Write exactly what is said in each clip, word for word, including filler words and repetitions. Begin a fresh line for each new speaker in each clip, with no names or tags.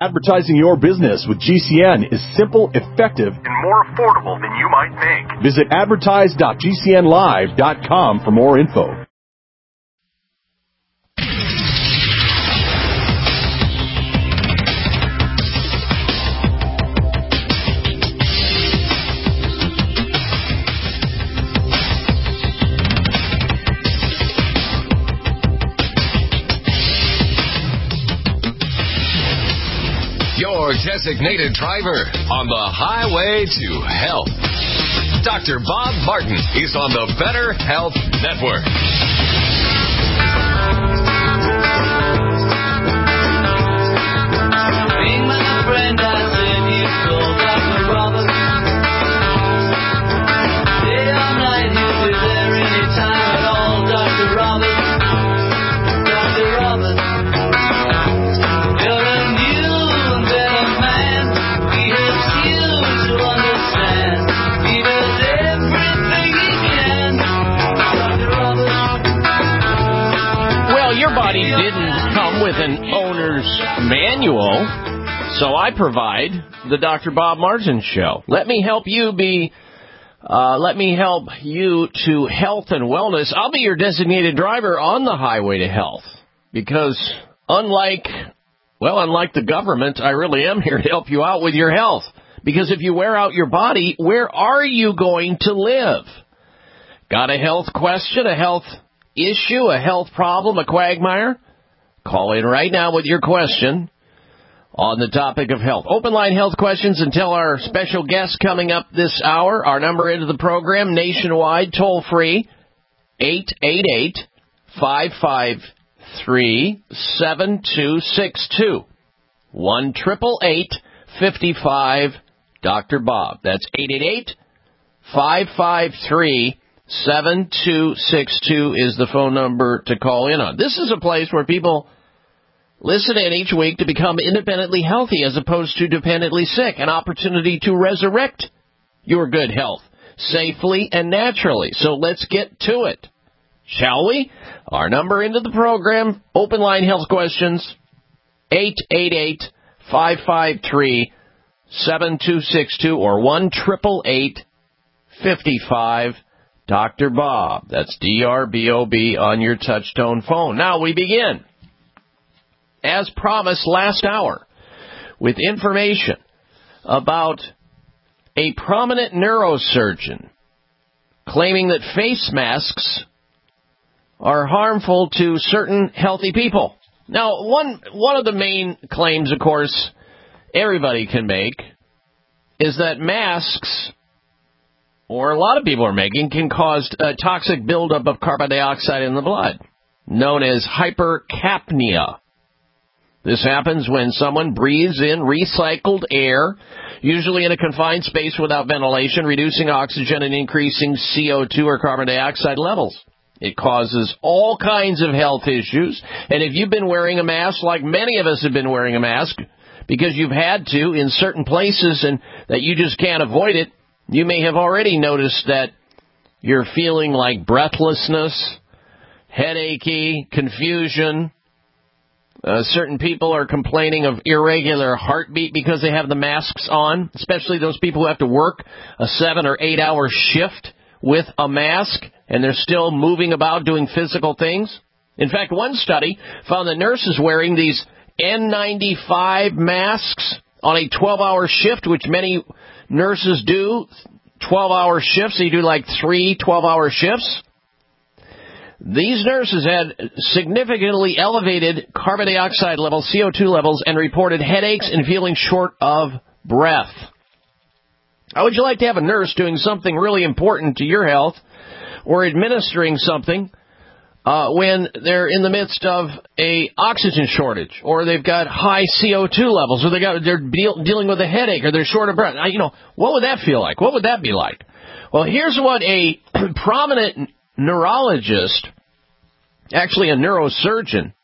Advertising your business with G C N is simple, effective, and more affordable than you might think. Visit advertise dot g c n live dot com for more info.
Your designated driver on the highway to health. Doctor Bob Martin is on the Better Health Network.
Being my friend, I said you told Doctor Roberts. Day or night, he'll be there anytime at all. Doctor Roberts, Doctor Roberts. You're a new and better man. He helps you to understand. He does everything he can. Doctor Roberts.
Well, your body didn't come with an owner's manual, so I provide the Doctor Bob Martin Show. Let me help you be, uh, let me help you to health and wellness. I'll be your designated driver on the highway to health because unlike, well, unlike the government, I really am here to help you out with your health. Because if you wear out your body, where are you going to live? Got a health question, a health issue, a health problem, a quagmire? Call in right now with your question on the topic of health. Open line health questions until our special guest coming up this hour. Our number into the program nationwide, toll free, eight eight eight, five five three, seven two six two. one eight eight eight, five five, Doctor Bob. That's eight eight eight, five five three, seven two six two is the phone number to call in on. This is a place where people listen in each week to become independently healthy as opposed to dependently sick. An opportunity to resurrect your good health safely and naturally. So let's get to it, shall we? Our number into the program, open line health questions, eight eight eight, five five three, seven two six two or one eight eight eight, five five, Doctor Bob. That's D R B O B on your touch-tone phone. Now we begin, as promised last hour, with information about a prominent neurosurgeon claiming that face masks are harmful to certain healthy people. Now, one one of the main claims, of course, everybody can make is that masks, or a lot of people are making, can cause a toxic buildup of carbon dioxide in the blood, known as hypercapnia. This happens when someone breathes in recycled air, usually in a confined space without ventilation, reducing oxygen and increasing C O two or carbon dioxide levels. It causes all kinds of health issues, and if you've been wearing a mask, like many of us have been wearing a mask, because you've had to in certain places and that you just can't avoid it, you may have already noticed that you're feeling like breathlessness, headachy, confusion. Uh, certain people are complaining of irregular heartbeat because they have the masks on, especially those people who have to work a seven or eight hour shift with a mask, and they're still moving about doing physical things. In fact, one study found that nurses wearing these N ninety-five masks on a twelve hour shift, which many nurses do, twelve hour shifts, so you do like three twelve hour shifts. These nurses had significantly elevated carbon dioxide levels, C O two levels, and reported headaches and feeling short of breath. How would you like to have a nurse doing something really important to your health or administering something uh, when they're in the midst of a oxygen shortage, or they've got high C O two levels, or they got they're deal, dealing with a headache, or they're short of breath? You know, what would that feel like? What would that be like? Well, here's what a prominent neurologist, actually a neurosurgeon,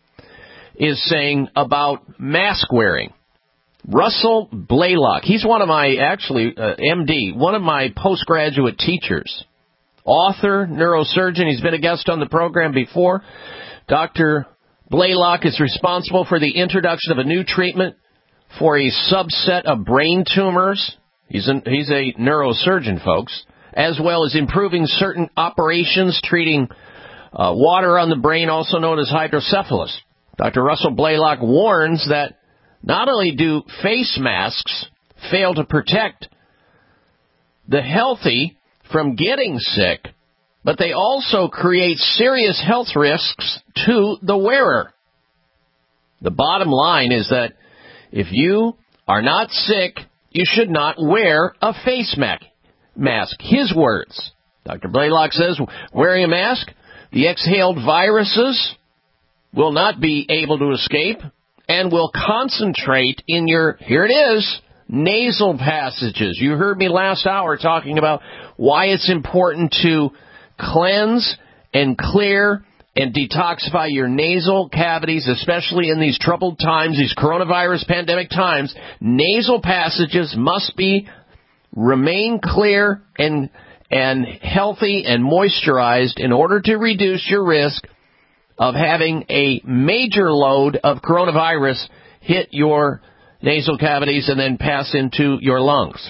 is saying about mask wearing. Russell Blaylock, he's one of my, actually, uh, M D, one of my postgraduate teachers. Author, neurosurgeon, he's been a guest on the program before. Doctor Blaylock is responsible for the introduction of a new treatment for a subset of brain tumors. He's, an, he's a neurosurgeon, folks, as well as improving certain operations treating uh, water on the brain, also known as hydrocephalus. Doctor Russell Blaylock warns that not only do face masks fail to protect the healthy from getting sick, but they also create serious health risks to the wearer. The bottom line is that if you are not sick, you should not wear a face mask. His words. Doctor Blaylock says, wearing a mask, the exhaled viruses will not be able to escape and will concentrate in your, here it is, nasal passages. You heard me last hour talking about why it's important to cleanse and clear and detoxify your nasal cavities, especially in these troubled times, these coronavirus pandemic times. Nasal passages must be remain clear and and healthy and moisturized in order to reduce your risk of having a major load of coronavirus hit your nasal cavities and then pass into your lungs.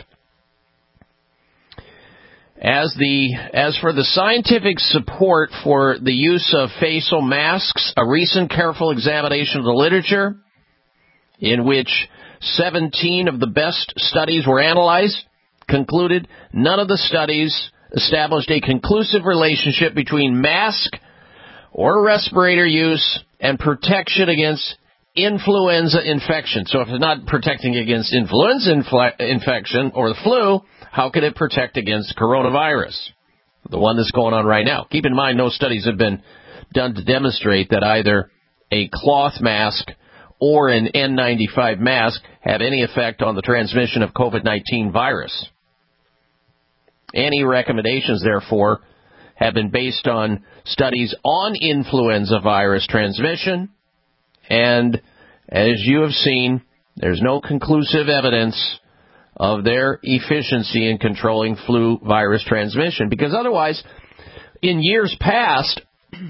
As the as for the scientific support for the use of facial masks, a recent careful examination of the literature in which seventeen of the best studies were analyzed concluded none of the studies established a conclusive relationship between mask or respirator use and protection against influenza infection. So if it's not protecting against influenza infle- infection or the flu, how could it protect against coronavirus, the one that's going on right now? Keep in mind, no studies have been done to demonstrate that either a cloth mask or an N ninety-five mask have any effect on the transmission of COVID nineteen virus. Any recommendations, therefore, have been based on studies on influenza virus transmission, and as you have seen, there's no conclusive evidence of their efficiency in controlling flu virus transmission, because otherwise, in years past,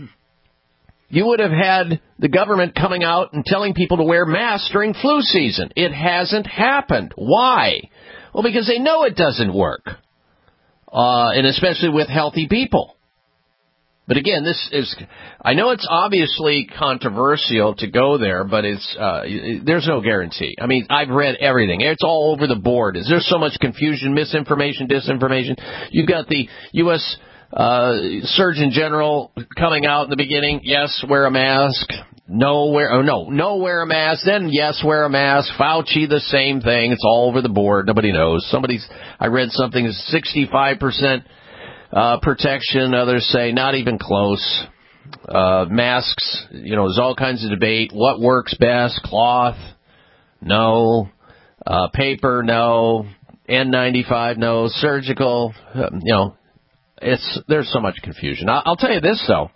you would have had the government coming out and telling people to wear masks during flu season. It hasn't happened. Why? Well, because they know it doesn't work, uh, and especially with healthy people. But again, this is, I know it's obviously controversial to go there, but it's, uh, there's no guarantee. I mean, I've read everything. It's all over the board. Is there so much confusion, misinformation, disinformation? You've got the U S uh, Surgeon General coming out in the beginning. Yes, wear a mask. No, wear, oh, no, no, wear a mask. Then yes, wear a mask. Fauci, the same thing. It's all over the board. Nobody knows. Somebody's, I read something, sixty-five percent Uh, protection. Others say not even close. Uh, masks, you know, there's all kinds of debate. What works best? Cloth? No. Uh, paper? No. N ninety-five? No. Surgical? Uh, you know, it's there's so much confusion. I'll, I'll tell you this, though.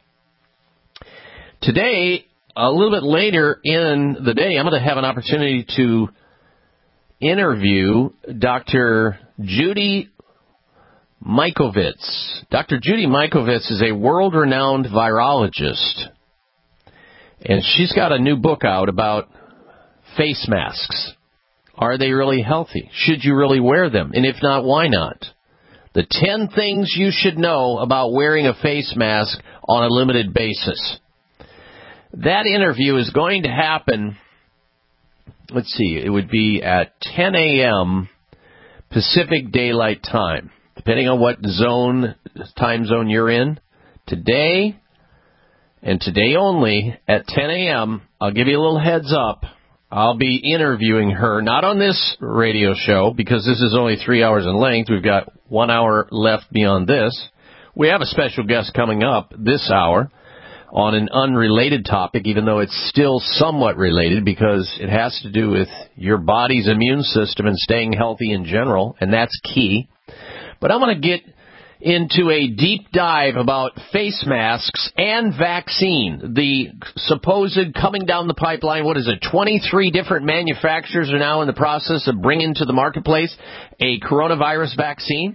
Today, a little bit later in the day, I'm going to have an opportunity to interview Doctor Judy Mikovits. Doctor Judy Mikovits is a world-renowned virologist, and she's got a new book out about face masks. Are they really healthy? Should you really wear them? And if not, why not? The ten things you should know about wearing a face mask on a limited basis. That interview is going to happen, let's see, it would be at ten a.m. Pacific Daylight Time. Depending on what zone, time zone you're in, today, and today only, at ten a.m., I'll give you a little heads up, I'll be interviewing her, not on this radio show, because this is only three hours in length. We've got one hour left beyond this. We have a special guest coming up this hour on an unrelated topic, even though it's still somewhat related, because it has to do with your body's immune system and staying healthy in general, and that's key. But I'm going to get into a deep dive about face masks and vaccine. The supposed coming down the pipeline, what is it, twenty-three different manufacturers are now in the process of bringing to the marketplace a coronavirus vaccine.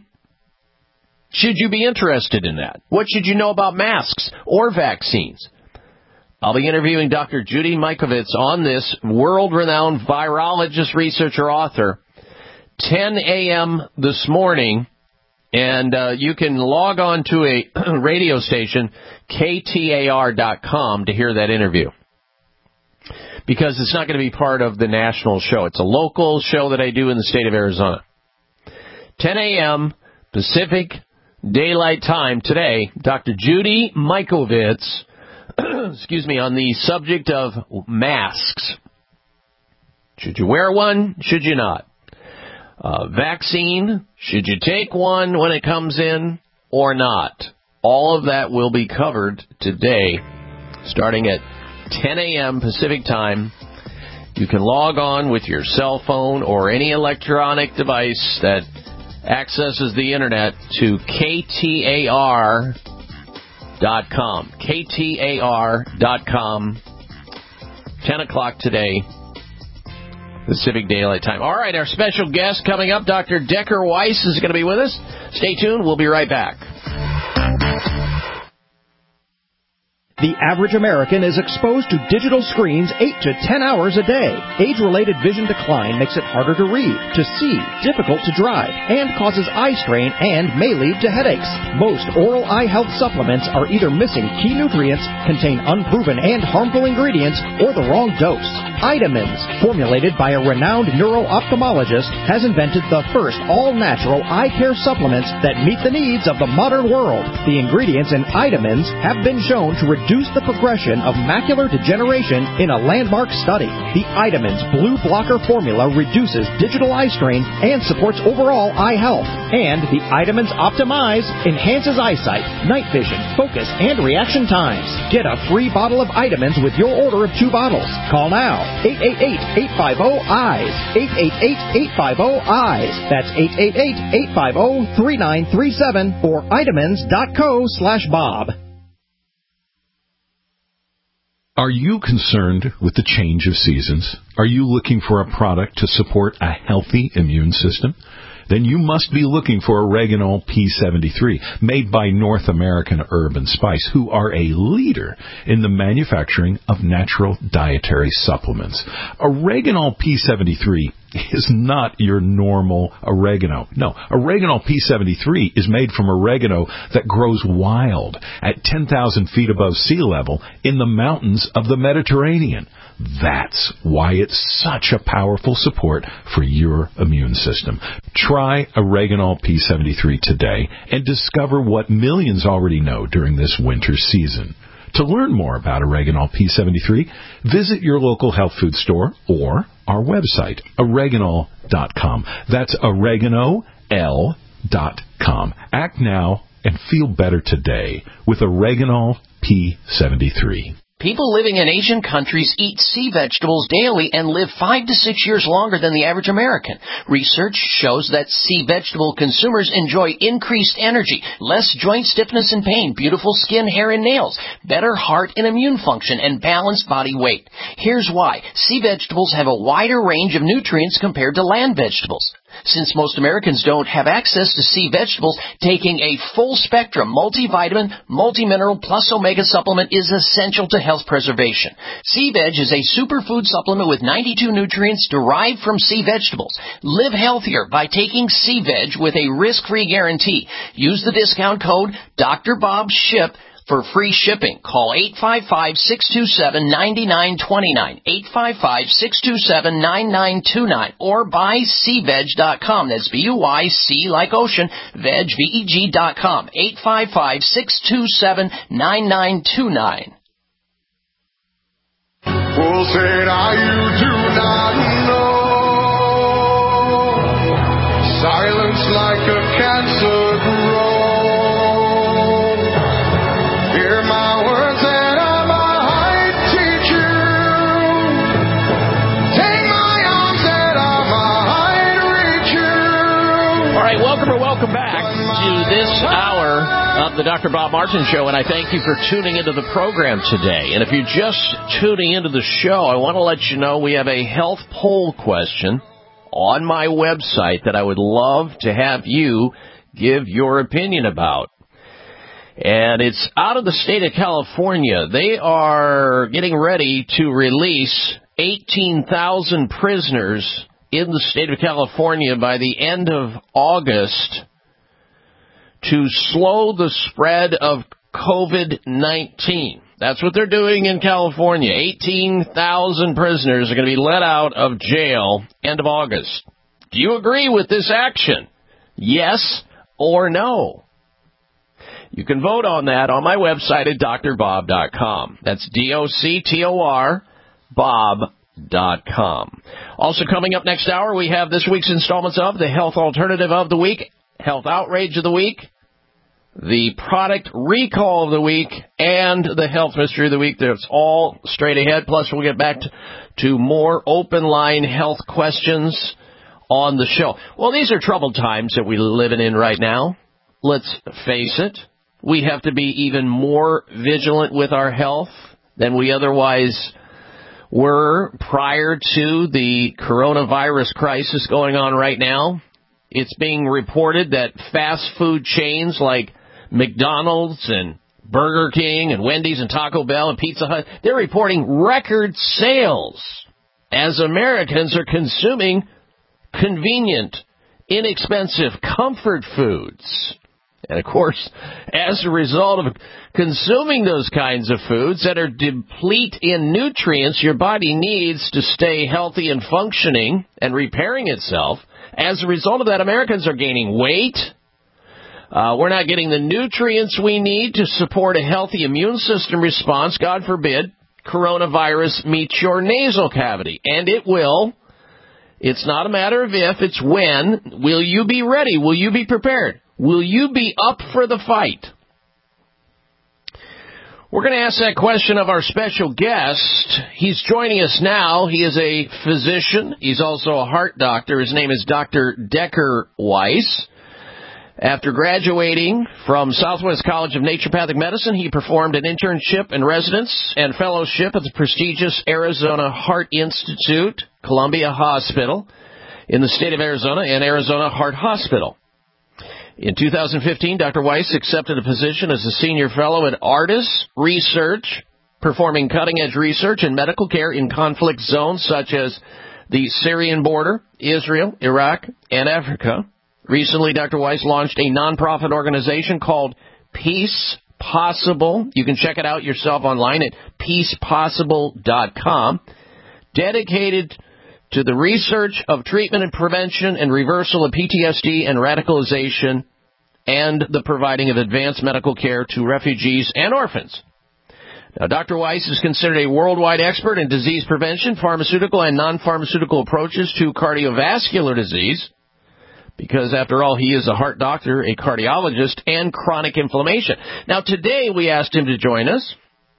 Should you be interested in that? What should you know about masks or vaccines? I'll be interviewing Doctor Judy Mikovits on this, world-renowned virologist, researcher, author, ten a.m. this morning. And uh, you can log on to a radio station, K T A R dot com, to hear that interview. Because it's not going to be part of the national show. It's a local show that I do in the state of Arizona. ten a.m. Pacific Daylight Time today, Doctor Judy Mikovits, excuse me, on the subject of masks. Should you wear one? Should you not? Uh, vaccine, should you take one when it comes in or not? All of that will be covered today, starting at ten a.m. Pacific Time. You can log on with your cell phone or any electronic device that accesses the internet to K T A R dot com. K T A R dot com. ten o'clock today, Pacific Daylight Time. All right, our special guest coming up, Doctor Decker Weiss, is going to be with us. Stay tuned. We'll be right back.
The average American is exposed to digital screens eight to ten hours a day. Age-related vision decline makes it harder to read, to see, difficult to drive, and causes eye strain and may lead to headaches. Most oral eye health supplements are either missing key nutrients, contain unproven and harmful ingredients, or the wrong dose. Itamins, formulated by a renowned neuro-ophthalmologist, has invented the first all-natural eye care supplements that meet the needs of the modern world. The ingredients in Itamins have been shown to reduce reduce the progression of macular degeneration in a landmark study. The Itamins Blue Blocker formula reduces digital eye strain and supports overall eye health. And the Itamins Optimize enhances eyesight, night vision, focus, and reaction times. Get a free bottle of Itamins with your order of two bottles. Call now. eight eight eight, eight five zero, E Y E S. eight eight eight, eight five zero, E Y E S. That's eight eight eight, eight five zero, three nine three seven or itamins dot co slash Bob.
Are you concerned with the change of seasons? Are you looking for a product to support a healthy immune system? Then you must be looking for Oreganol P seventy-three, made by North American Herb and Spice, who are a leader in the manufacturing of natural dietary supplements. Oreganol P seventy-three is not your normal oregano. No, Oreganol P seventy-three is made from oregano that grows wild at ten thousand feet above sea level in the mountains of the Mediterranean. That's why it's such a powerful support for your immune system. Try Oreganol P seventy-three today and discover what millions already know during this winter season. To learn more about Oreganol P seventy-three, visit your local health food store or our website, oreganol dot com. That's oregano l dot com. Act now and feel better today with Oreganol P seventy-three.
People living in Asian countries eat sea vegetables daily and live five to six years longer than the average American. Research shows that sea vegetable consumers enjoy increased energy, less joint stiffness and pain, beautiful skin, hair, and nails, better heart and immune function, and balanced body weight. Here's why. Sea vegetables have a wider range of nutrients compared to land vegetables. Since most Americans don't have access to sea vegetables, taking a full-spectrum multivitamin, multimineral, plus omega supplement is essential to health preservation. Sea Veg is a superfood supplement with ninety-two nutrients derived from sea vegetables. Live healthier by taking Sea Veg with a risk-free guarantee. Use the discount code Doctor Bob Ship for free shipping. Call eight five five, six two seven, nine nine two nine, eight five five, six two seven, nine nine two nine, or buy sea veg dot com. That's B U Y C like ocean, veg, V E G dot com, eight five five, six two seven, nine nine two nine.
Well, say now you do not know. Silence like a cancer grows. Hear my words and I might teach you. Take my arms and I might reach you.
All right, welcome or welcome back to this hour of the Doctor Bob Martin Show, and I thank you for tuning into the program today. And if you're just tuning into the show, I want to let you know we have a health poll question on my website that I would love to have you give your opinion about. And it's out of the state of California. They are getting ready to release eighteen thousand prisoners in the state of California by the end of August to slow the spread of COVID nineteen. That's what they're doing in California. eighteen thousand prisoners are going to be let out of jail end of August. Do you agree with this action? Yes or no? You can vote on that on my website at D R bob dot com. That's D O C T O R, Bob dot com. Also coming up next hour, we have this week's installments of the Health Alternative of the Week, Health Outrage of the Week, the Product Recall of the Week, and the Health Mystery of the Week. That's all straight ahead. Plus, we'll get back to, to more open line health questions on the show. Well, these are troubled times that we're living in right now. Let's face it. We have to be even more vigilant with our health than we otherwise were prior to the coronavirus crisis going on right now. It's being reported that fast food chains like McDonald's and Burger King and Wendy's and Taco Bell and Pizza Hut, they're reporting record sales as Americans are consuming convenient, inexpensive comfort foods. And, of course, as a result of consuming those kinds of foods that are deplete in nutrients your body needs to stay healthy and functioning and repairing itself, as a result of that, Americans are gaining weight. Uh, we're not getting the nutrients we need to support a healthy immune system response. God forbid coronavirus meets your nasal cavity. And it will. It's not a matter of if, it's when. Will you be ready? Will you be prepared? Will you be up for the fight? We're going to ask that question of our special guest. He's joining us now. He is a physician. He's also a heart doctor. His name is Doctor Decker Weiss. After graduating from Southwest College of Naturopathic Medicine, he performed an internship and residence and fellowship at the prestigious Arizona Heart Institute, Columbia Hospital in the state of Arizona, and Arizona Heart Hospital. In two thousand fifteen, Doctor Weiss accepted a position as a senior fellow at Artis Research, performing cutting-edge research and medical care in conflict zones such as the Syrian border, Israel, Iraq, and Africa. Recently, Doctor Weiss launched a nonprofit organization called Peace Possible. You can check it out yourself online at peace possible dot com, dedicated to the research of treatment and prevention and reversal of P T S D and radicalization, and the providing of advanced medical care to refugees and orphans. Now, Doctor Weiss is considered a worldwide expert in disease prevention, pharmaceutical and non-pharmaceutical approaches to cardiovascular disease, because, after all, he is a heart doctor, a cardiologist, and chronic inflammation. Now, today we asked him to join us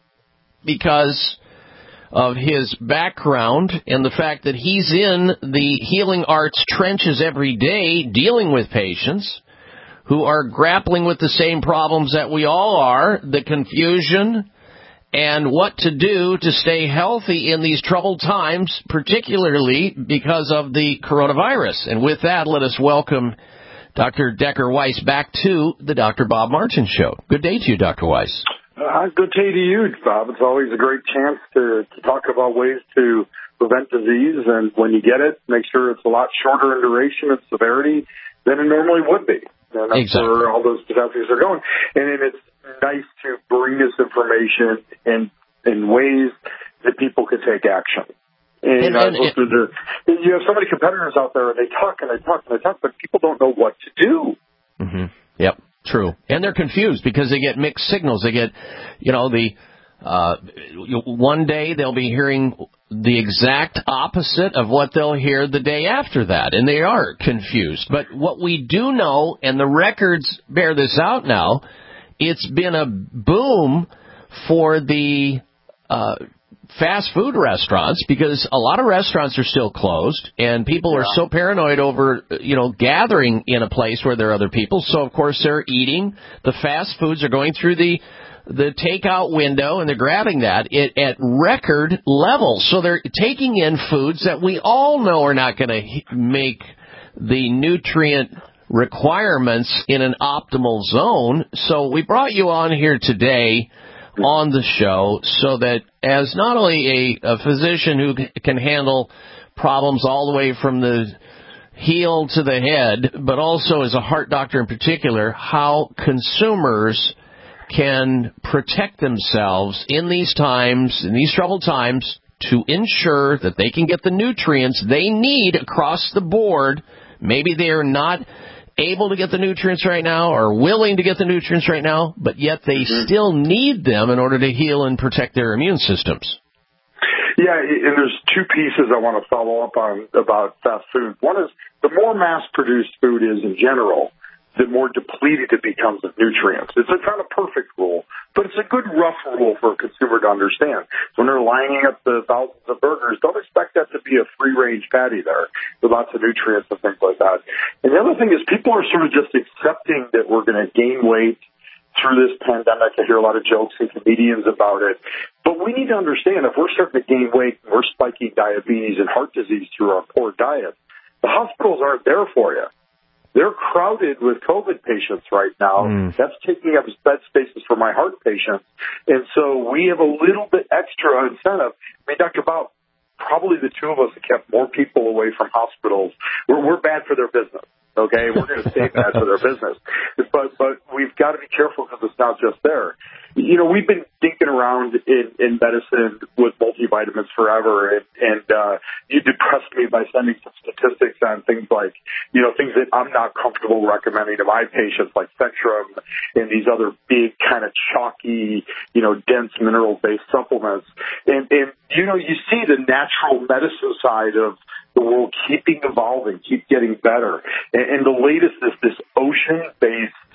because of his background and the fact that he's in the healing arts trenches every day dealing with patients who are grappling with the same problems that we all are, the confusion and what to do to stay healthy in these troubled times, particularly because of the coronavirus. And with that, let us welcome Doctor Decker Weiss back to the Doctor Bob Martin Show. Good day to you, Doctor Weiss.
Uh, good day to you, Bob. It's always a great chance to, to talk about ways to prevent disease, and when you get it, make sure it's a lot shorter in duration and severity than it normally would be. And that's
exactly
where all those catastrophes are going. And it's nice to bring this information in in ways that people can take action. And,
and,
I
and,
look through the, you have so many competitors out there, and they talk and they talk and they talk, but people don't know what to do.
Mm-hmm. Yep. True. And they're confused because they get mixed signals. They get, you know, the uh, one day they'll be hearing the exact opposite of what they'll hear the day after that, and they are confused. But what we do know, and the records bear this out now, it's been a boom for the uh, fast food restaurants because a lot of restaurants are still closed, and people yeah. are so paranoid over, you know, gathering in a place where there are other people. So, of course, they're eating. The fast foods are going through the the takeout window, and they're grabbing that at, at record levels. So they're taking in foods that we all know are not going to make the nutrient requirements in an optimal zone. So we brought you on here today on the show so that as not only a, a physician who can handle problems all the way from the heel to the head, but also as a heart doctor in particular, how consumers can protect themselves in these times, in these troubled times, to ensure that they can get the nutrients they need across the board. Maybe they are not able to get the nutrients right now or willing to get the nutrients right now, but yet they mm-hmm. still need them in order to heal and protect their immune systems.
Yeah, and there's two pieces I want to follow up on about fast food. One is the more mass-produced food is in general, the more depleted it becomes of nutrients. It's a kind of perfect rule, but it's a good rough rule for a consumer to understand. When they're lining up the thousands of burgers, don't expect that to be a free-range patty there with lots of nutrients and things like that. And the other thing is people are sort of just accepting that we're going to gain weight through this pandemic. I hear a lot of jokes and comedians about it. But we need to understand if we're starting to gain weight and we're spiking diabetes and heart disease through our poor diet, the hospitals aren't there for you. They're crowded with COVID patients right now. Mm. That's taking up bed spaces for my heart patients. And so we have a little bit extra incentive. I mean, Doctor Bob, probably the two of us have kept more people away from hospitals. We're, we're bad for their business. Okay, we're going to stay bad for their business. But but we've got to be careful because it's not just there. You know, we've been thinking around in, in medicine with multivitamins forever, and, and uh, you depressed me by sending some statistics on things like, you know, things that I'm not comfortable recommending to my patients, like Spectrum and these other big kind of chalky, you know, dense mineral-based supplements. And, and, you know, you see the natural medicine side of the world keeping evolving, keep getting better. And, and the latest is this ocean-based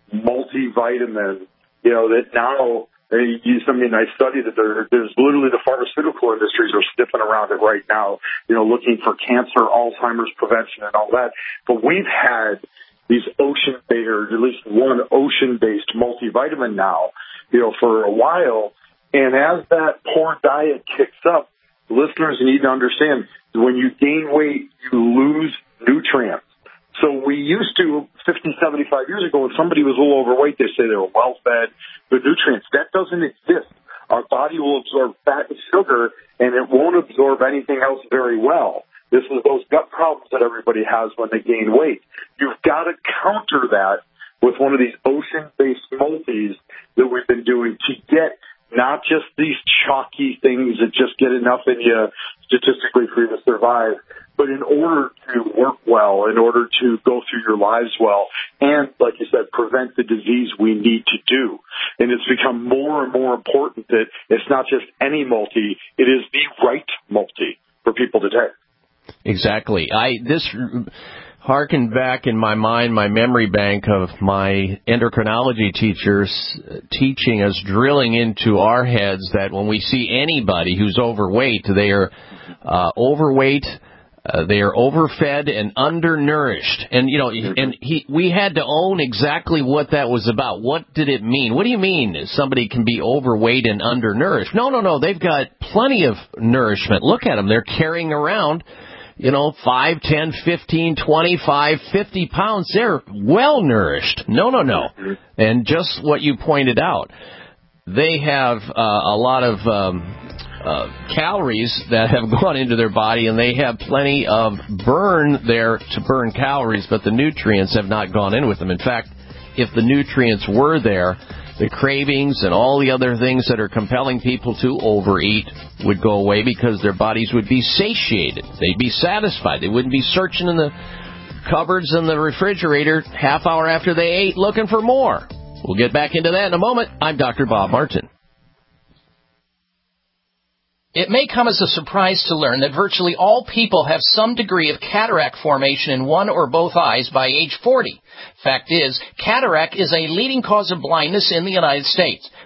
multivitamin, you know, that now, I mean, I study that there, there's literally the pharmaceutical industries are sniffing around it right now, you know, looking for cancer, Alzheimer's prevention and all that. But we've had these ocean-based, or at least one ocean-based multivitamin now, you know, for a while. And as that poor diet kicks up, listeners need to understand when you gain weight, you lose nutrients. So we used to, fifty, seventy-five years ago, if somebody was a little overweight, they say they were well-fed, good nutrients. That doesn't exist. Our body will absorb fat and sugar, and it won't absorb anything else very well. This is those gut problems that everybody has when they gain weight. You've got to counter that with one of these ocean-based multis that we've been doing to get not just these chalky things that just get enough in you statistically for you to survive, but in order to work well, in order to go through your lives well, and, like you said, prevent the disease we need to do. And it's become more and more important that it's not just any multi, it is the right multi for people to take.
Exactly. I this harkened back in my mind, my memory bank of my endocrinology teachers teaching us, drilling into our heads that when we see anybody who's overweight, they are uh, overweight, uh, they are overfed and undernourished. And, you know, and he, we had to own exactly what that was about. What did it mean? What do you mean somebody can be overweight and undernourished? No, no, no. They've got plenty of nourishment. Look at them. They're carrying around, you know, five, ten, fifteen, twenty-five, fifty pounds. They're well nourished. No, no, no. And just what you pointed out, they have uh, a lot of um, uh, calories that have gone into their body, and they have plenty of burn there to burn calories, but the nutrients have not gone in with them. In fact, if the nutrients were there, the cravings and all the other things that are compelling people to overeat would go away because their bodies would be satiated. They'd be satisfied. They wouldn't be searching in the cupboards in the refrigerator half hour after they ate looking for more. We'll get back into that in a moment. I'm Doctor Bob Martin.
It may come as a surprise to learn that virtually all people have some degree of cataract formation in one or both eyes by age forty. Fact is, cataract is a leading cause of blindness in the United States.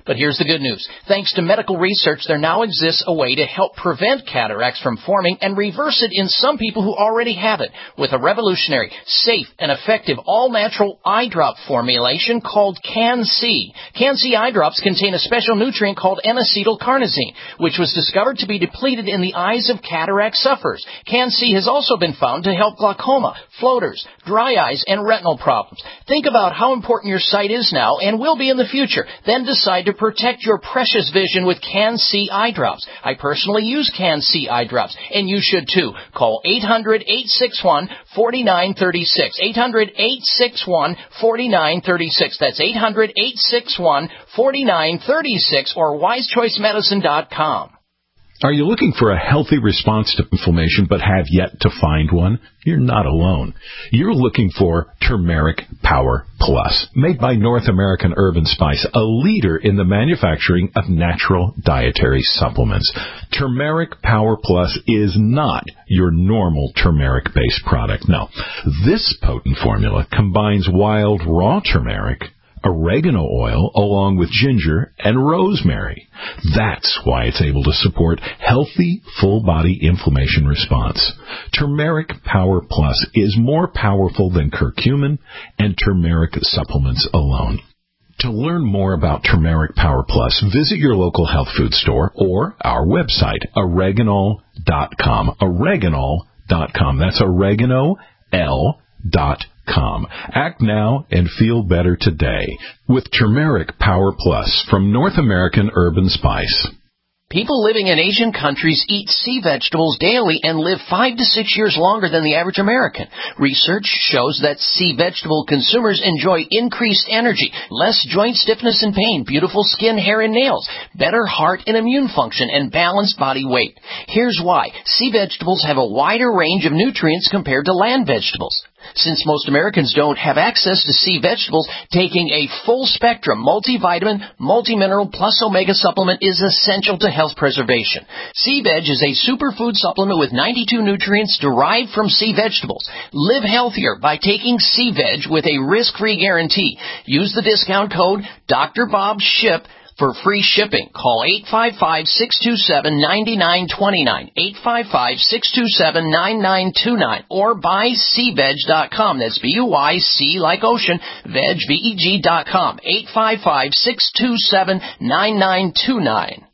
But here's the good news. Thanks to medical research, there now exists a way to help prevent cataracts from forming and reverse it in some people who already have it with a revolutionary, safe, and effective all-natural eye drop formulation called Can-C. Can-C eye drops contain a special nutrient called N-acetylcarnosine, which was discovered to be depleted in the eyes of cataract sufferers. Can-C has also been found to help glaucoma, floaters, dry eyes, and retinal problems. Think about how important your sight is now and will be in the future. Then decide to protect your precious vision with Can-C eye drops. I personally use Can-C eye drops, and you should too. Call eight hundred, eight six one, four nine three six. eight hundred, eight six one, four nine three six. That's eight hundred, eight six one, four nine three six or wise choice medicine dot com.
Are you looking for a healthy response to inflammation but have yet to find one? You're not alone. You're looking for Turmeric Power Plus, made by North American Herb and Spice, a leader in the manufacturing of natural dietary supplements. Turmeric Power Plus is not your normal turmeric-based product. No, this potent formula combines wild raw turmeric, oregano oil, along with ginger and rosemary. That's why it's able to support healthy, full-body inflammation response. Turmeric Power Plus is more powerful than curcumin and turmeric supplements alone. To learn more about Turmeric Power Plus, visit your local health food store or our website, oreganol dot com. oreganol dot com. That's oregano, L, dot com. Com. Act now and feel better today with Turmeric Power Plus from North American Herb and Spice.
People living in Asian countries eat sea vegetables daily and live five to six years longer than the average American. Research shows that sea vegetable consumers enjoy increased energy, less joint stiffness and pain, beautiful skin, hair, and nails, better heart and immune function, and balanced body weight. Here's why. Sea vegetables have a wider range of nutrients compared to land vegetables. Since most Americans don't have access to sea vegetables, taking a full-spectrum multivitamin, multimineral plus omega supplement is essential to health preservation. Sea Veg is a superfood supplement with ninety-two nutrients derived from sea vegetables. Live healthier by taking Sea Veg with a risk-free guarantee. Use the discount code Doctor Bob Ship for free shipping. Call eight five five, six two seven, nine nine two nine, eight five five, six two seven, nine nine two nine, or buy sea veg dot com. That's B U Y C like ocean, veg, V E G dot com, eight five five, six two seven, nine nine two nine.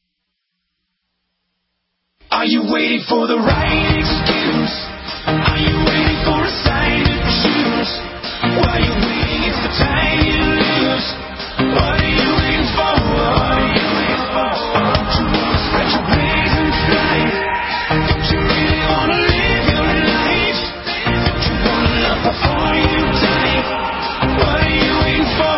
Are you waiting for the right excuse? Are you waiting for a sign to choose? While you're waiting, it's the time you lose. What are you waiting for? What are you waiting for? Don't you want to spread your wings and fly? Don't you really want to live your life? Don't you want to love before you die? What are you waiting for?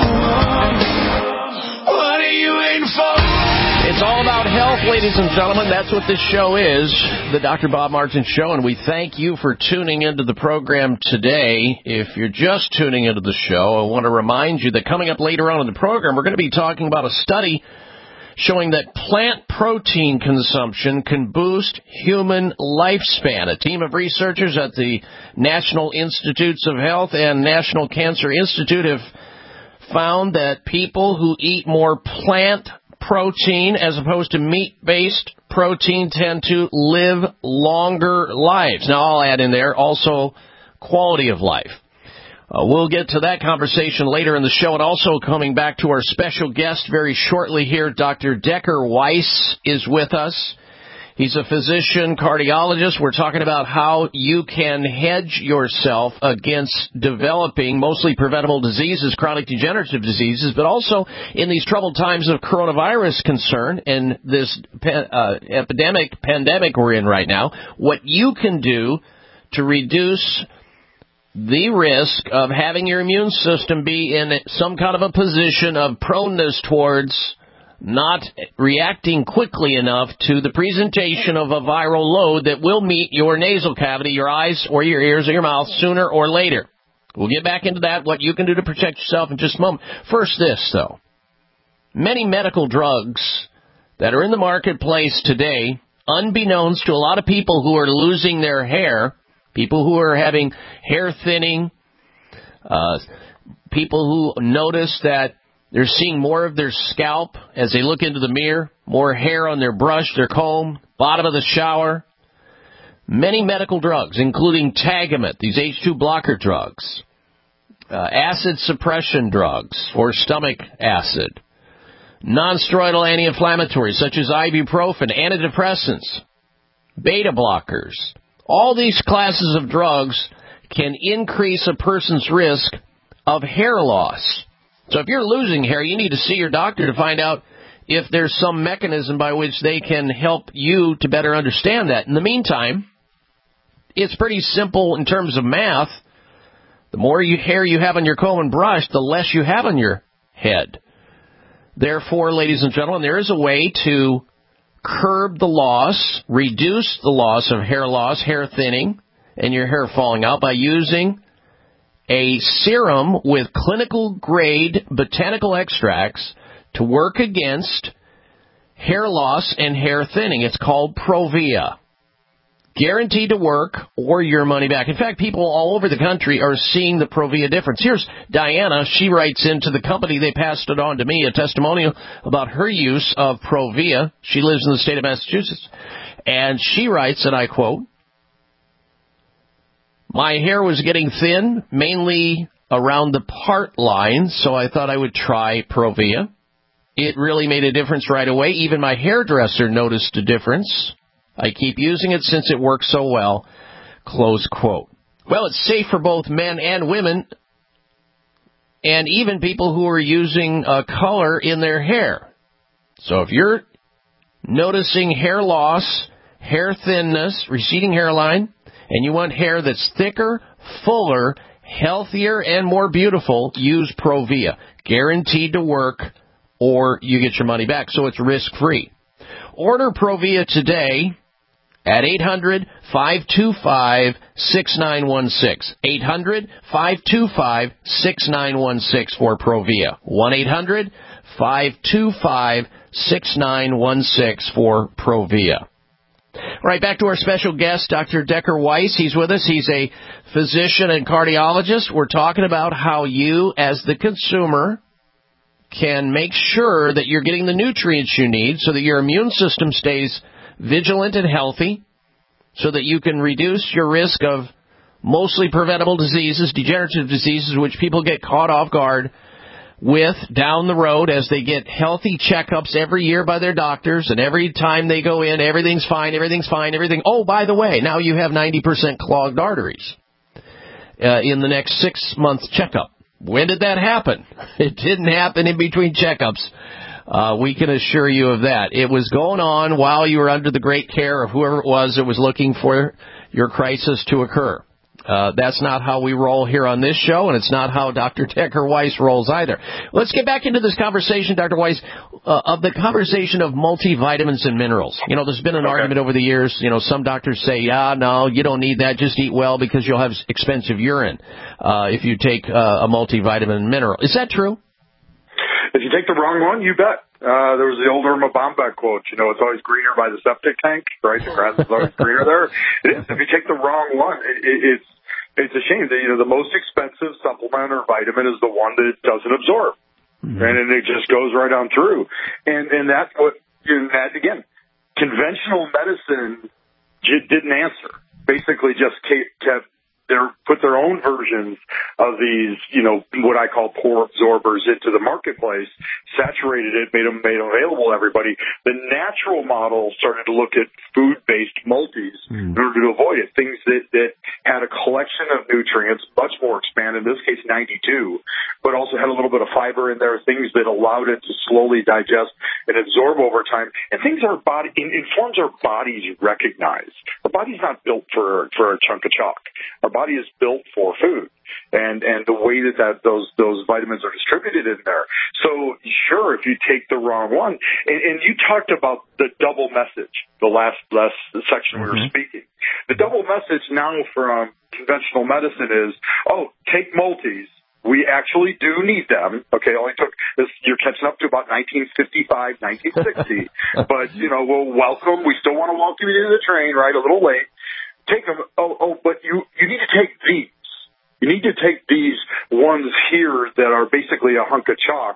What are you waiting for?
It's all about health, ladies and gentlemen. That's what this show is, the Doctor Bob Martin Show, and we thank you for tuning into the program today. If you're just tuning into the show, I want to remind you that coming up later on in the program, we're going to be talking about a study showing that plant protein consumption can boost human lifespan. A team of researchers at the National Institutes of Health and National Cancer Institute have found that people who eat more plant protein as opposed to meat-based protein tend to live longer lives. Now, I'll add in there also quality of life. Uh, we'll get to that conversation later in the show, and also coming back to our special guest very shortly here, Doctor Decker Weiss is with us. He's a physician cardiologist. We're talking about how you can hedge yourself against developing mostly preventable diseases, chronic degenerative diseases, but also in these troubled times of coronavirus concern and this uh, epidemic, pandemic we're in right now, what you can do to reduce the risk of having your immune system be in some kind of a position of proneness towards not reacting quickly enough to the presentation of a viral load that will meet your nasal cavity, your eyes, or your ears, or your mouth sooner or later. We'll get back into that, what you can do to protect yourself in just a moment. First this, though. Many medical drugs that are in the marketplace today, unbeknownst to a lot of people who are losing their hair, people who are having hair thinning, uh, people who notice that They're seeing more of their scalp as they look into the mirror, more hair on their brush, their comb, bottom of the shower. Many medical drugs, including Tagamet, these H two blocker drugs, uh, acid suppression drugs for stomach acid, non-steroidal anti-inflammatories such as ibuprofen, antidepressants, beta blockers. All these classes of drugs can increase a person's risk of hair loss. So if you're losing hair, you need to see your doctor to find out if there's some mechanism by which they can help you to better understand that. In the meantime, it's pretty simple in terms of math. The more you hair you have on your comb and brush, the less you have on your head. Therefore, ladies and gentlemen, there is a way to curb the loss, reduce the loss of hair loss, hair thinning, and your hair falling out by using a serum with clinical-grade botanical extracts to work against hair loss and hair thinning. It's called Provia. Guaranteed to work or your money back. In fact, people all over the country are seeing the Provia difference. Here's Diana. She writes into the company. They passed it on to me, a testimonial about her use of Provia. She lives in the state of Massachusetts. And she writes, and I quote, "My hair was getting thin, mainly around the part line, so I thought I would try Provia. It really made a difference right away. Even my hairdresser noticed a difference. I keep using it since it works so well." Close quote. Well, it's safe for both men and women, and even people who are using uh, color in their hair. So if you're noticing hair loss, hair thinness, receding hairline, and you want hair that's thicker, fuller, healthier, and more beautiful, use Provia. Guaranteed to work, or you get your money back, so it's risk-free. Order Provia today at eight hundred, five two five, six nine one six. eight hundred, five two five, six nine one six for Provia. one eight hundred, five two five, six nine one six for Provia. Right, back to our special guest, Doctor Decker Weiss. He's with us. He's a physician and cardiologist. We're talking about how you, as the consumer, can make sure that you're getting the nutrients you need so that your immune system stays vigilant and healthy, so that you can reduce your risk of mostly preventable diseases, degenerative diseases, which people get caught off guard with down the road as they get healthy checkups every year by their doctors, and every time they go in, everything's fine, everything's fine, everything. Oh, by the way, now you have ninety percent clogged arteries uh, in the next six-month checkup. When did that happen? It didn't happen in between checkups. Uh, we can assure you of that. It was going on while you were under the great care of whoever it was that was looking for your crisis to occur. Uh, that's not how we roll here on this show, and it's not how Doctor Decker Weiss rolls either. Let's get back into this conversation, Doctor Weiss, uh, of the conversation of multivitamins and minerals. You know, there's been an okay. argument over the years. You know, some doctors say, yeah, no, you don't need that. Just eat well because you'll have expensive urine uh, if you take uh, a multivitamin and mineral. Is that true?
If you take the wrong one, you bet. Uh, there was the old Irma Bombeck quote, you know, it's always greener by the septic tank, right? The grass is always greener there. It is. If you take the wrong one, it, it, it's it's a shame that, you know, the most expensive supplement or vitamin is the one that doesn't absorb. Mm-hmm. And it just goes right on through. And and that's what, you know, that, again, conventional medicine j- didn't answer. Basically just kept their, put their own versions of these, you know, what I call poor absorbers into the marketplace, saturated it, made them, made them available to everybody. The natural model started to look at food-based multis mm. in order to avoid it, things that, that had a collection of nutrients, much more expanded, in this case ninety-two, but also had a little bit of fiber in there, things that allowed it to slowly digest and absorb over time, and things our body, in, in forms our bodies recognize. Our body's not built for, for a chunk of chalk. Our body is built for food, and and the way that, that those those vitamins are distributed in there. So sure, if you take the wrong one, and, and you talked about the double message, the last last section mm-hmm. we were speaking. The double message now from conventional medicine is, oh, take multis. We actually do need them. Okay, only took this. You're catching up to about nineteen fifty-five, nineteen sixty. But you know, well, welcome. We still want to welcome you to the train, right? A little late. Take them. Oh, oh, but you, you need to take these. You need to take these ones here that are basically a hunk of chalk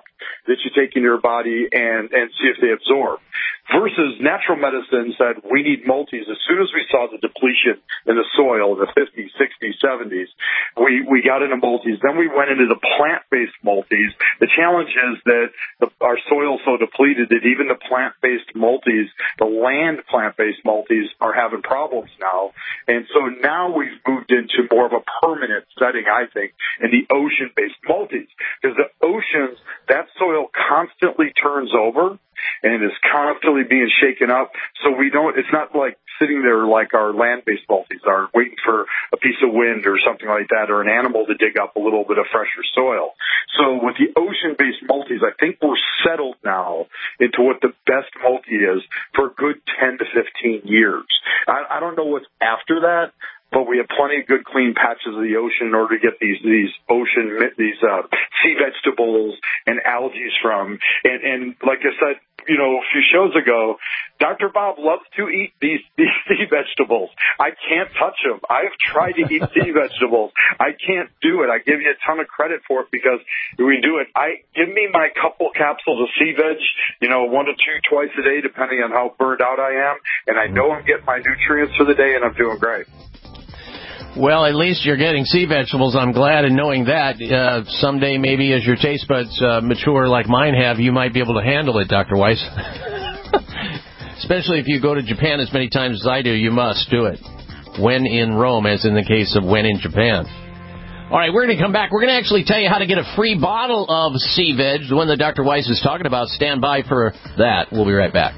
that you take into your body and, and see if they absorb. Versus natural medicine said we need multis. As soon as we saw the depletion in the soil in the fifties, sixties, seventies, we, we got into multis. Then we went into the plant-based multis. The challenge is that the, our soil is so depleted that even the plant-based multis, the land plant-based multis, are having problems now. And so now we've moved into more of a permanent setting, I think, in the ocean-based multis. Because the oceans, that soil constantly turns over and is constantly being shaken up. So we don't, it's not like sitting there like our land-based multis are, waiting for a piece of wind or something like that, or an animal to dig up a little bit of fresher soil. So with the ocean-based multis, I think we're settled now into what the best multi is for a good ten to fifteen years. I, I don't know what's after that, but we have plenty of good, clean patches of the ocean in order to get these these ocean these uh, sea vegetables and algae from. And, and like I said, you know, a few shows ago, Doctor Bob loves to eat these these sea vegetables. I can't touch them. I've tried to eat sea vegetables. I can't do it. I give you a ton of credit for it because we do it. I give me my couple capsules of sea veg, you know, one to two twice a day, depending on how burned out I am, and I know I'm getting my nutrients for the day, and I'm doing great.
Well, at least you're getting sea vegetables. I'm glad in knowing that. Uh, someday, maybe as your taste buds uh, mature like mine have, you might be able to handle it, Doctor Weiss. Especially if you go to Japan as many times as I do, you must do it. When in Rome, as in the case of when in Japan. All right, we're going to come back. We're going to actually tell you how to get a free bottle of sea veg, the one that Doctor Weiss is talking about. Stand by for that. We'll be right back.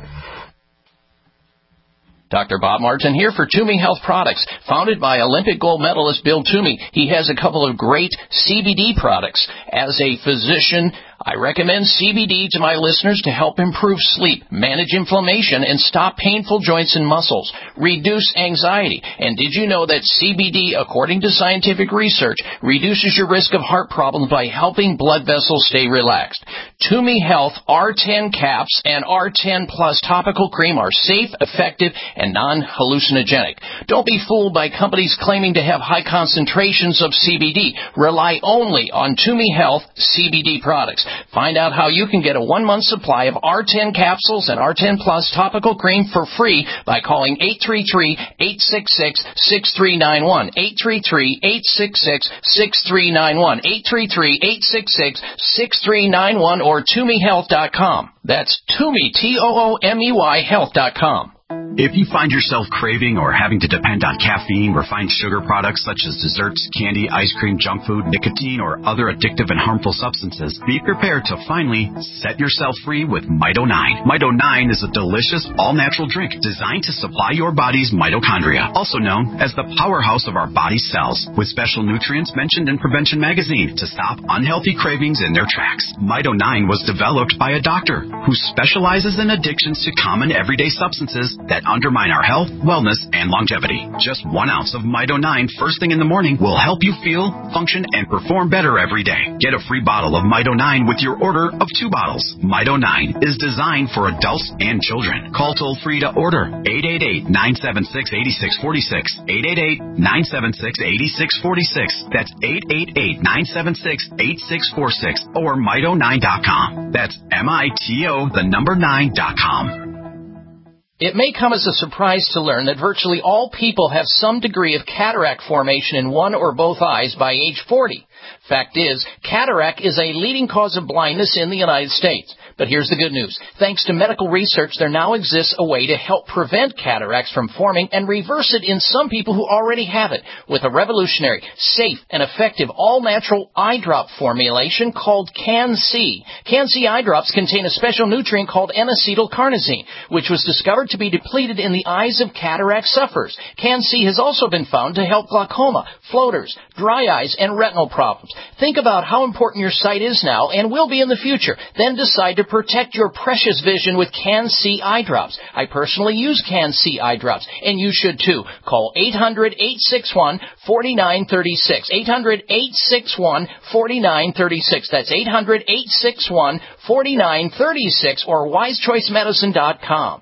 Doctor Bob Martin here for Toomey Health Products. Founded by Olympic gold medalist Bill Toomey, he has a couple of great C B D products. As a physician, I recommend C B D to my listeners to help improve sleep, manage inflammation, and stop painful joints and muscles, reduce anxiety. And did you know that C B D, according to scientific research, reduces your risk of heart problems by helping blood vessels stay relaxed? Toomey Health R ten caps and R ten plus topical cream are safe, effective, and non-hallucinogenic. Don't be fooled by companies claiming to have high concentrations of C B D. Rely only on Toomey Health C B D products. Find out how you can get a one-month supply of R ten capsules and R ten plus topical cream for free by calling eight three three, eight six six, six three nine one, eight three three, eight six six, six three nine one, eight three three, eight six six, six three nine one, or Toomey Health dot com. That's Toomey, T O O M E Y, health dot com.
If you find yourself craving or having to depend on caffeine, refined sugar products such as desserts, candy, ice cream, junk food, nicotine, or other addictive and harmful substances, be prepared to finally set yourself free with Mito nine. Mito nine is a delicious, all-natural drink designed to supply your body's mitochondria, also known as the powerhouse of our body's cells, with special nutrients mentioned in Prevention Magazine to stop unhealthy cravings in their tracks. Mito nine was developed by a doctor who specializes in addictions to common everyday substances that undermine our health, wellness, and longevity. Just one ounce of Mito nine first thing in the morning will help you feel, function, and perform better every day. Get a free bottle of Mito nine with your order of two bottles. Mito nine is designed for adults and children. Call toll-free to order eight eight eight, nine seven six, eight six four six, eight eight eight, nine seven six, eight six four six. That's eight eight eight, nine seven six, eight six four six or Mito nine dot com. That's M I T O, the number nine dot com.
It may come as a surprise to learn that virtually all people have some degree of cataract formation in one or both eyes by age forty. Fact is, cataract is a leading cause of blindness in the United States. But here's the good news. Thanks to medical research, there now exists a way to help prevent cataracts from forming and reverse it in some people who already have it with a revolutionary, safe, and effective all-natural eye drop formulation called Can-C. Can-C eye drops contain a special nutrient called N-acetylcarnosine, which was discovered to be depleted in the eyes of cataract sufferers. Can-C has also been found to help glaucoma, floaters, dry eyes, and retinal problems. Think about how important your sight is now and will be in the future. Then decide to protect your precious vision with Can-C eye drops. I personally use Can-C eye drops, and you should too. Call eight hundred, eight six one, four nine three six. eight hundred, eight six one, four nine three six. That's eight hundred, eight six one, four nine three six or wise choice medicine dot com.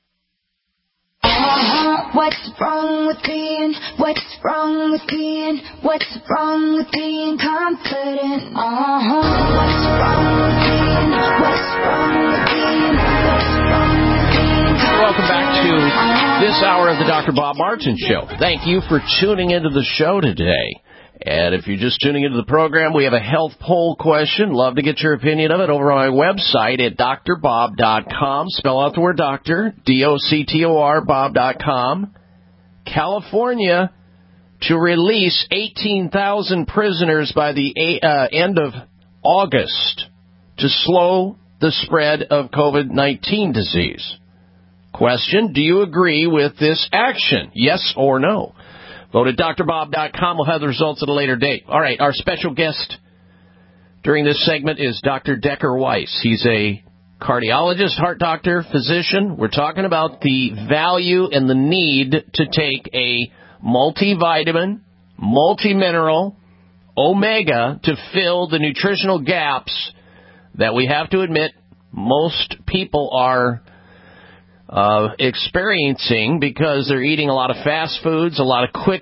Uh-huh. What's wrong with being, what's wrong with being, what's wrong with being confident? Uh-huh. What's wrong with being What's wrong with being? What's wrong with being?
Welcome back to this hour of the Doctor Bob Martin Show. Thank you for tuning into the show today. And if you're just tuning into the program, we have a health poll question. Love to get your opinion of it over on my website at D R bob dot com. Spell out the word doctor, D O C T O R, bob dot com. California to release eighteen thousand prisoners by the uh, end of August to slow the spread of COVID nineteen disease. Question, do you agree with this action? Yes or no? Vote at D R bob dot com. We'll have the results at a later date. All right, our special guest during this segment is Doctor Decker Weiss. He's a cardiologist, heart doctor, physician. We're talking about the value and the need to take a multivitamin, multimineral, omega to fill the nutritional gaps that we have to admit most people are Uh, experiencing because they're eating a lot of fast foods, a lot of quick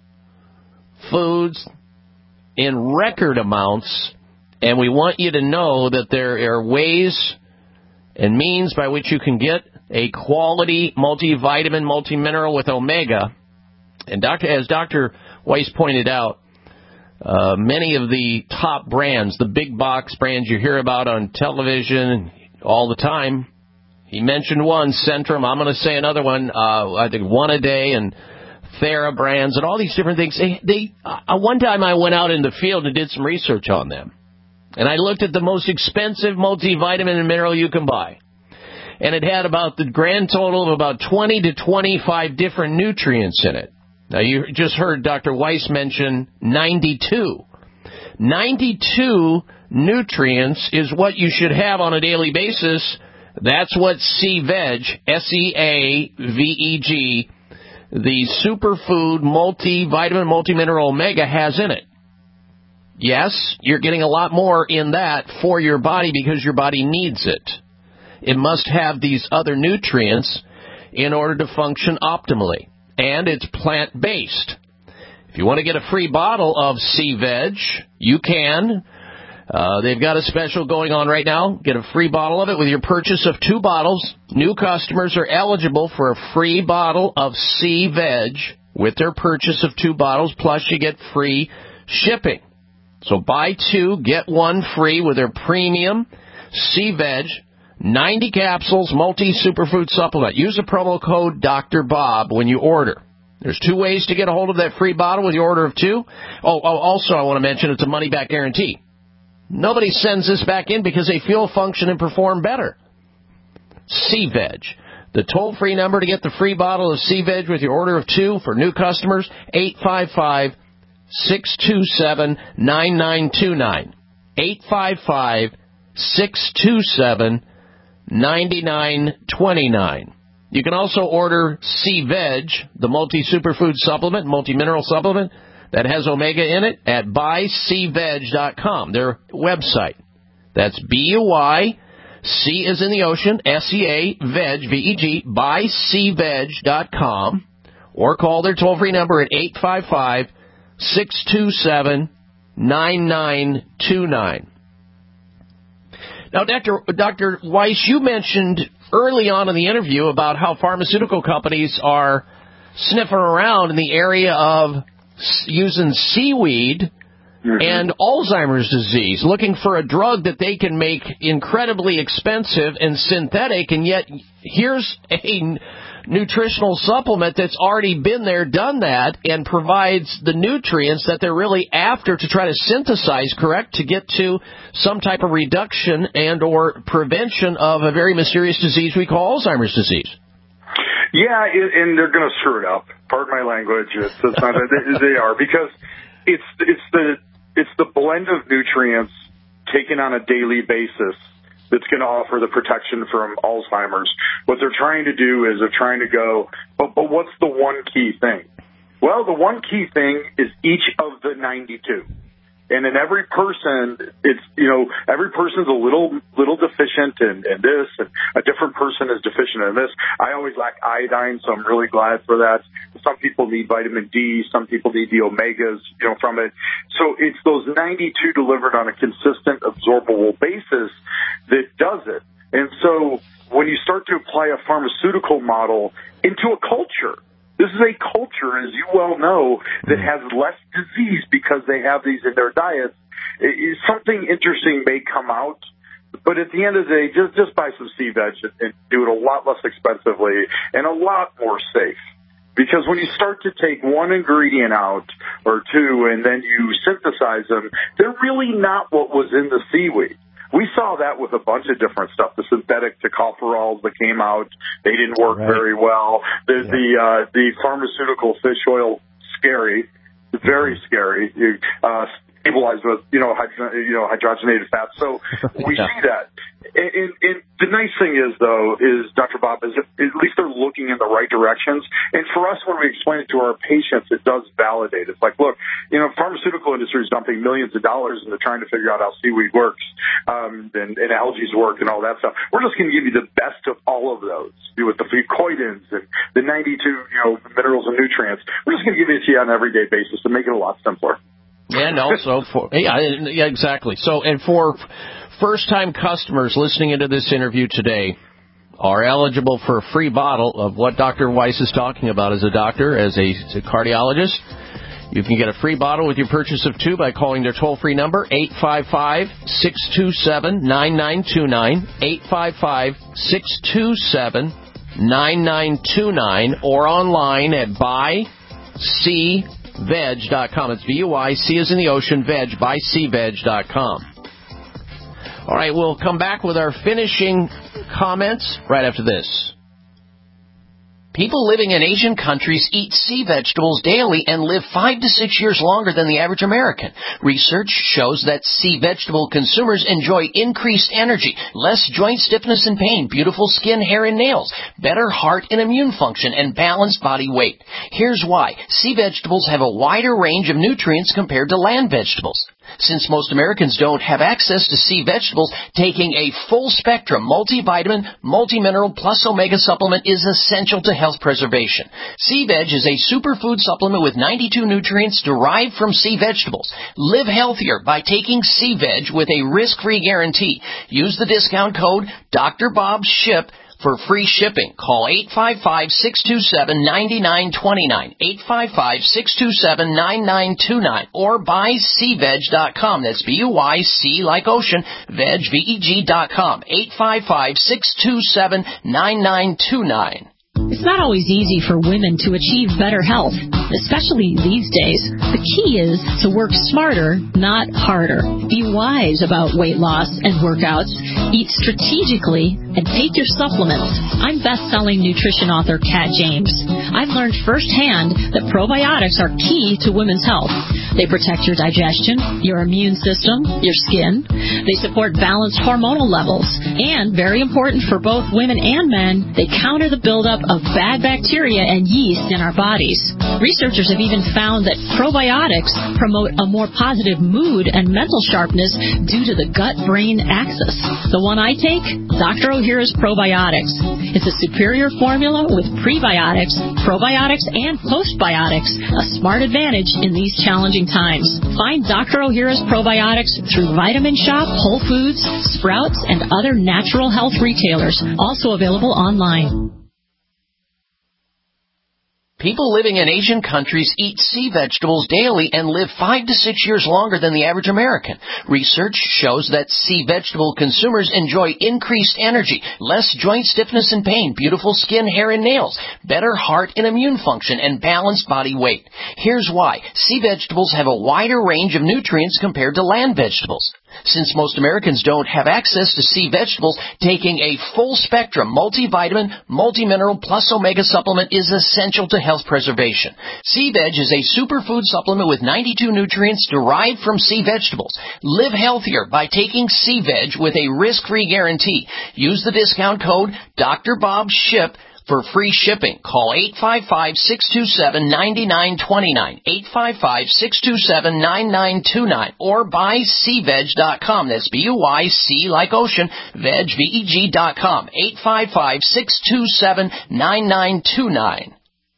foods in record amounts, and we want you to know that there are ways and means by which you can get a quality multivitamin, multimineral with omega. And Doctor, as Doctor Weiss pointed out, uh, many of the top brands, the big box brands you hear about on television all the time, he mentioned one, Centrum. I'm going to say another one, uh, I think One A Day and Thera brands and all these different things. They, they uh, one time I went out in the field and did some research on them. And I looked at the most expensive multivitamin and mineral you can buy. And it had about the grand total of about twenty to twenty-five different nutrients in it. Now, you just heard Doctor Weiss mention ninety-two. ninety-two nutrients is what you should have on a daily basis. That's what C-Veg, S E A V E G, the superfood multivitamin, multimineral omega has in it. Yes, you're getting a lot more in that for your body because your body needs it. It must have these other nutrients in order to function optimally. And it's plant-based. If you want to get a free bottle of C-Veg, you can. Uh, they've got a special going on right now. Get a free bottle of it with your purchase of two bottles. New customers are eligible for a free bottle of C-Veg with their purchase of two bottles, plus you get free shipping. So buy two, get one free with their premium C-Veg, ninety capsules, multi-superfood supplement. Use the promo code Doctor Bob when you order. There's two ways to get a hold of that free bottle with your order of two. Oh, oh also I want to mention it's a money-back guarantee. Nobody sends this back in because they feel, function, and perform better. C-Veg. The toll-free number to get the free bottle of C-Veg with your order of two for new customers, eight five five, six two seven, nine nine two nine. eight five five, six two seven, nine nine two nine. You can also order C-Veg, the multi-superfood supplement, multi-mineral supplement, that has omega in it at buy c veg dot com, their website. That's B U Y, C is in the ocean, S E A, veg, V E G, buy c veg dot com, or call their toll-free number at eight five five, six two seven, nine nine two nine. Now, Doctor Doctor Weiss, you mentioned early on in the interview about how pharmaceutical companies are sniffing around in the area of using seaweed mm-hmm. and Alzheimer's disease, looking for a drug that they can make incredibly expensive and synthetic, and yet here's a nutritional supplement that's already been there, done that, and provides the nutrients that they're really after to try to synthesize, correct, to get to some type of reduction and or prevention of a very mysterious disease we call Alzheimer's disease.
Yeah, and they're going to screw it up. Pardon my language. It's, it's not, they are, because it's it's the it's the blend of nutrients taken on a daily basis that's going to offer the protection from Alzheimer's. What they're trying to do is they're trying to go, but, but what's the one key thing? Well, the one key thing is each of the ninety-two. And in every person, it's, you know, every person's a little little deficient in, in this, and a different person is deficient in this. I always lack iodine, so I'm really glad for that. Some people need vitamin D. Some people need the omegas, you know, from it. So it's those ninety-two delivered on a consistent, absorbable basis that does it. And so when you start to apply a pharmaceutical model into a culture, this is a culture, as you well know, that has less disease because they have these in their diets. It, something interesting may come out, but at the end of the day, just, just buy some sea veg and, and do it a lot less expensively and a lot more safe. Because when you start to take one ingredient out or two and then you synthesize them, they're really not what was in the seaweed. We saw that with a bunch of different stuff. The synthetic tocopherols that came out, they didn't work right. very well. The yeah. the uh, the pharmaceutical fish oil, scary, very scary. You, uh, stabilized with you know hydro, you know hydrogenated fats. So we yeah. see that. And, and, and the nice thing is, though, is Doctor Bob, is at least they're looking in the right directions. And for us, when we explain it to our patients, it does validate. It's like, look, you know, pharmaceutical industry is dumping millions of dollars into trying to figure out how seaweed works um, and, and algae's work and all that stuff. We're just going to give you the best of all of those with the fucoidins and the ninety-two, you know, minerals and nutrients. We're just going to give it to you on an everyday basis to make it a lot simpler.
And also for yeah, yeah, exactly. So and for first-time customers listening into this interview today are eligible for a free bottle of what Doctor Weiss is talking about as a doctor, as a, as a cardiologist. You can get a free bottle with your purchase of two by calling their toll-free number, eight five five, six two seven, nine nine two nine, eight five five, six two seven, nine nine two nine, or online at buy sea veg dot com. It's B U I, C as in the ocean, veg, buy sea veg dot com. All right, we'll come back with our finishing comments right after this.
People living in Asian countries eat sea vegetables daily and live five to six years longer than the average American. Research shows that sea vegetable consumers enjoy increased energy, less joint stiffness and pain, beautiful skin, hair, and nails, better heart and immune function, and balanced body weight. Here's why. Sea vegetables have a wider range of nutrients compared to land vegetables. Since most Americans don't have access to sea vegetables, taking a full-spectrum multivitamin, multimineral plus omega supplement is essential to health preservation. Sea Veg is a superfood supplement with ninety-two nutrients derived from sea vegetables. Live healthier by taking Sea Veg with a risk-free guarantee. Use the discount code Doctor Bob Ship for free shipping. Call eight five five, six two seven, nine nine two nine, eight five five, six two seven, nine nine two nine, or buy sea veg dot com. That's B U Y C like ocean, veg, V E G dot com, eight five five, six two seven, nine nine two nine.
It's not always easy for women to achieve better health, especially these days. The key is to work smarter, not harder. Be wise about weight loss and workouts. Eat strategically and take your supplements. I'm best-selling nutrition author Kat James. I've learned firsthand that probiotics are key to women's health. They protect your digestion, your immune system, your skin. They support balanced hormonal levels. And, very important for both women and men, they counter the buildup of bad bacteria and yeast in our bodies. Researchers have even found that probiotics promote a more positive mood and mental sharpness due to the gut-brain axis. The one I take, Doctor O'Hara's Probiotics. It's a superior formula with prebiotics, probiotics, and postbiotics, a smart advantage in these challenging times. Find Doctor O'Hara's Probiotics through Vitamin Shop, Whole Foods, Sprouts, and other natural health retailers, also available online.
People living in Asian countries eat sea vegetables daily and live five to six years longer than the average American. Research shows that sea vegetable consumers enjoy increased energy, less joint stiffness and pain, beautiful skin, hair, and nails, better heart and immune function, and balanced body weight. Here's why. Sea vegetables have a wider range of nutrients compared to land vegetables. Since most Americans don't have access to sea vegetables, taking a full-spectrum multivitamin, multimineral plus omega supplement is essential to health preservation. Sea Veg is a superfood supplement with ninety-two nutrients derived from sea vegetables. Live healthier by taking Sea Veg with a risk-free guarantee. Use the discount code Doctor Bob Ship For free shipping, call eight five five, six two seven, nine nine two nine, eight five five, six two seven, nine nine two nine, or buy c veg dot com. That's B U Y C like ocean, veg, V E G dot com, eight five five, six two seven, nine nine two nine.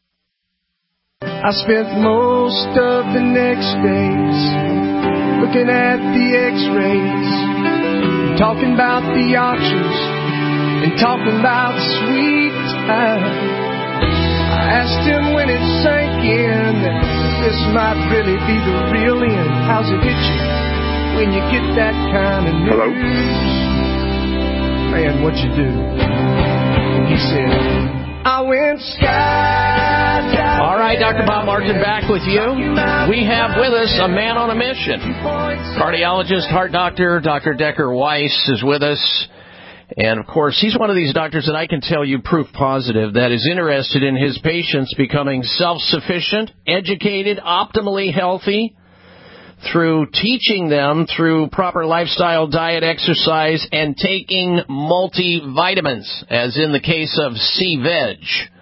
I spent most of the next days looking at the x-rays, talking about the options, and talking about sweet time. I asked him when it sank in that this might really be the real end. How's it hit you when you get that kind of news?
Hello?
Man, what you do? And he said, I went skydiving.
All right, Doctor Bob Martin back with you. We have with us a man on a mission. Cardiologist, heart doctor, Doctor Decker Weiss is with us. And, of course, he's one of these doctors that I can tell you proof positive that is interested in his patients becoming self-sufficient, educated, optimally healthy through teaching them through proper lifestyle, diet, exercise, and taking multivitamins, as in the case of C-Veg,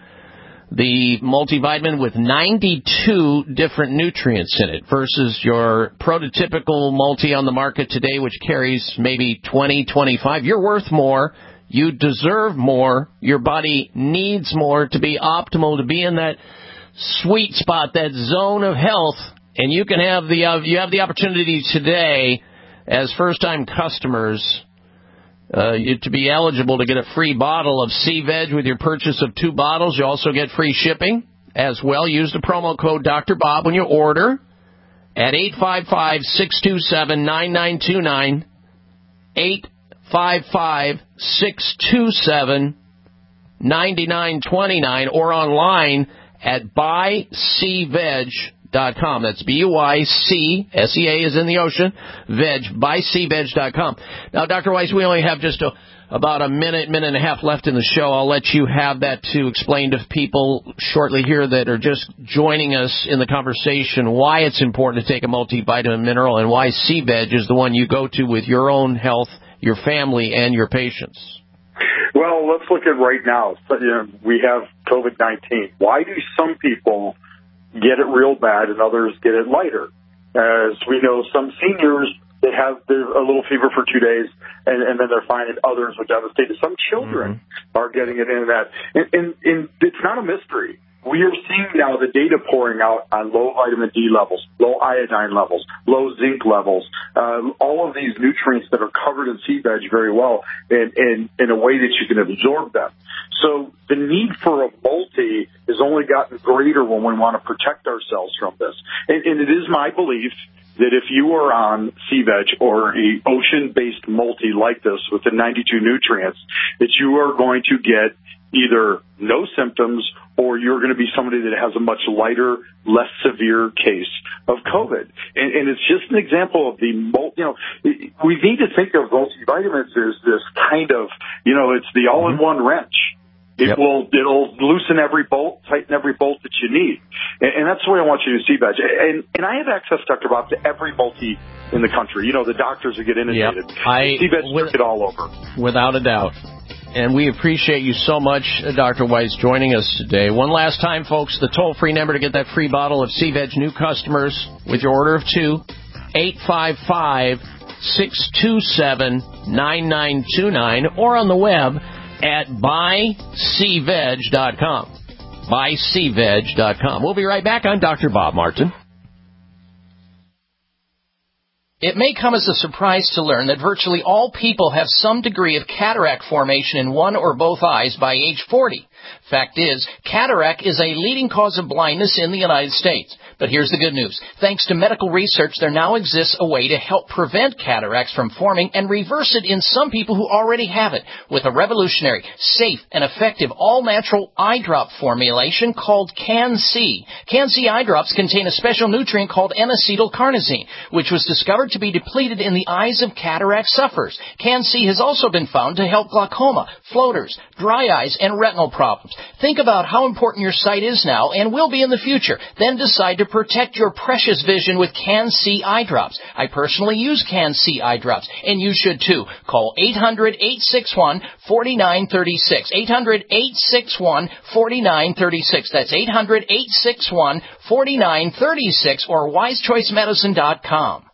the multivitamin with ninety-two different nutrients in it versus your prototypical multi on the market today, which carries maybe twenty, twenty-five. You're worth more. You deserve more. Your body needs more to be optimal, to be in that sweet spot, that zone of health. And you can have the uh, you have the opportunity today, as first-time customers, Uh, you, to be eligible to get a free bottle of C-Veg with your purchase of two bottles. You also get free shipping as well. Use the promo code Doctor Bob when you order at eight five five, six two seven, nine nine two nine, eight five five, six two seven, nine nine two nine, or online at buy c veg dot com. That's B U Y C, S E A is in the ocean, veg, buy c veg dot com. Now, Doctor Weiss, we only have just a, about a minute, minute and a half left in the show. I'll let you have that to explain to people shortly here that are just joining us in the conversation why it's important to take a multivitamin mineral and why C-Veg is the one you go to with your own health, your family, and your patients.
Well, let's look at right now. So, you know, we have COVID nineteen. Why do some people get it real bad and others get it lighter? As we know, some seniors, they have a little fever for two days and, and then they're fine, and others are devastated. Some children mm-hmm. are getting it in that. And, and, and it's not a mystery. We are seeing now the data pouring out on low vitamin D levels, low iodine levels, low zinc levels, uh, all of these nutrients that are covered in C-Veg very well and, and in a way that you can absorb them. So the need for a multi has only gotten greater when we want to protect ourselves from this. And, and it is my belief that if you are on C-Veg or a ocean-based multi like this with the ninety-two nutrients, that you are going to get either no symptoms or you're going to be somebody that has a much lighter, less severe case of COVID. And, and it's just an example of the, multi, you know, we need to think of multivitamins as this kind of, you know, it's the all-in-one wrench. It yep. will, it'll loosen every bolt, tighten every bolt that you need. And, and that's the way I want you to see C-Veg. And, and I have access, Doctor Bob, to every multi in the country. You know, the doctors who get inundated.
Yep. I,
C-Veg
with,
it all over.
Without a doubt. And we appreciate you so much, Doctor Weiss, joining us today. One last time, folks, the toll-free number to get that free bottle of C-Veg, new customers with your order of two, eight five five, six two seven, nine nine two nine, or on the web at buy c veg dot com. buy c veg dot com. We'll be right back. I'm Doctor Bob Martin.
It may come as a surprise to learn that virtually all people have some degree of cataract formation in one or both eyes by age forty. Fact is, cataract is a leading cause of blindness in the United States. But here's the good news. Thanks to medical research, there now exists a way to help prevent cataracts from forming and reverse it in some people who already have it with a revolutionary, safe, and effective all-natural eye drop formulation called Can-C. Can-C eye drops contain a special nutrient called N-acetylcarnosine, which was discovered to be depleted in the eyes of cataract sufferers. Can-C has also been found to help glaucoma, floaters, dry eyes, and retinal problems. Think about how important your sight is now and will be in the future. Then decide to protect your precious vision with Can-C eye drops. I personally use Can-C eye drops, and you should too. Call eight hundred, eight six one, four nine three six. eight hundred, eight six one, four nine three six. That's eight hundred, eight six one, four nine three six or wise choice medicine dot com.